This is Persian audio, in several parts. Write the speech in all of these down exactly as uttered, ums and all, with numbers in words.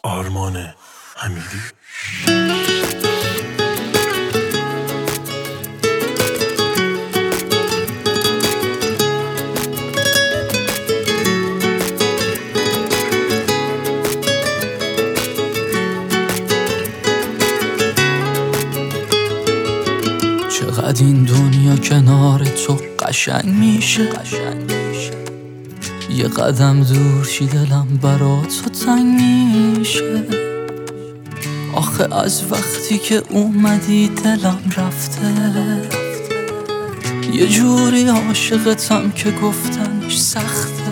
آرمان حمیدی. چقدر این دنیا کنار تو قشنگ میشه، یه قدم دور شی دلم برا تو تنگ میشه. آخه از وقتی که اومدی دلم رفته، یه جوری عاشقتم که گفتنش سخته.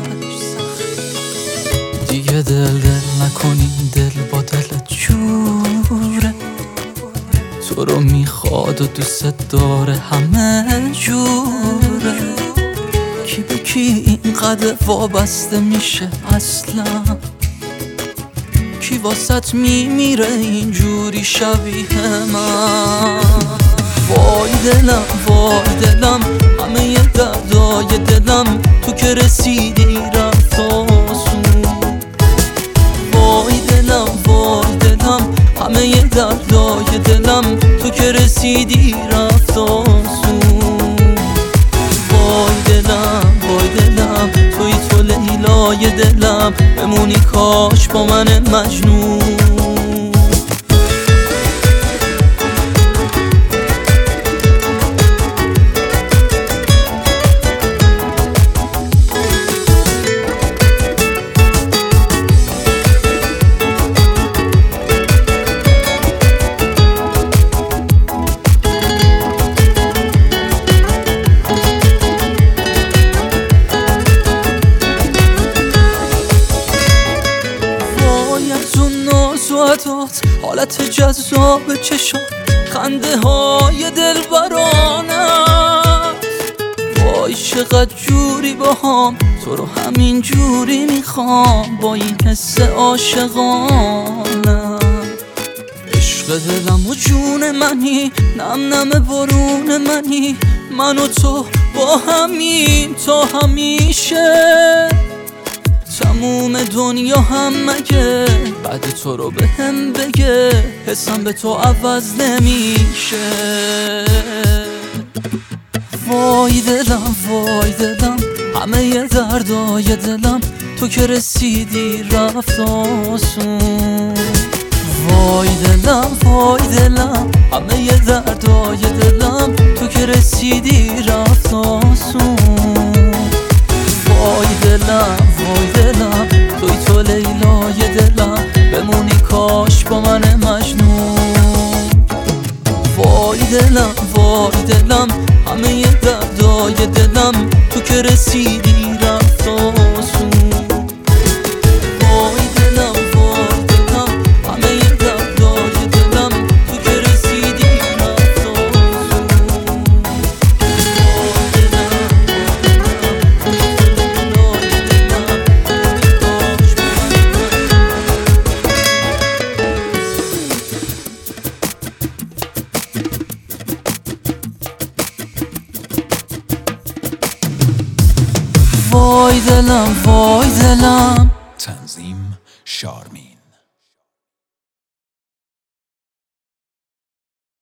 دیگه دل دل نکنی، دل با دلت جوره، تو رو میخواد و دوست داره همه جوره. کی به کی اینقدر وابسته میشه اصلا؟ کی واسط میمیره اینجوری شبیه من؟ وای دلم وای دلم، همه ی دردای دلم تو که رسیدی رفت آسون. وای دلم وای دلم، همه ی دردای دلم تو که رسیدی رفت آسون. وای دلم وای دلم، توی تو لیلای دلم، بمونی کاش با من مجنون. حالت جذاب چشم، خنده های دل برانت. وای چقدر جوری با هم، تو رو همین جوری میخوام، با این حس عاشقانه. عشق دلم و جون منی، نم نم بارون منی، من و تو با همین تا همیشه. تموم دنیا هم مگه بعد تو رو به هم بگه، حسم به تو عوض نمیشه. وای دلم وای دلم، همه ی دردای دلم تو که رسیدی رفت آسون. وای دلم وای دلم، همه ی دردای دلم تو که رسیدی رفت آسون. وای دلم وای دلم، توی تو لیلای دلم، بمونی کاش با من مجنون. وای دلم وای دلم، همه ی دردای دلم تو که رسیدی رفت آسون. وای دلم وای دلم، همه ی دردای دلم تو که رسیدی رفت آسون. وای دلم وای دلم. تنظیم شارما.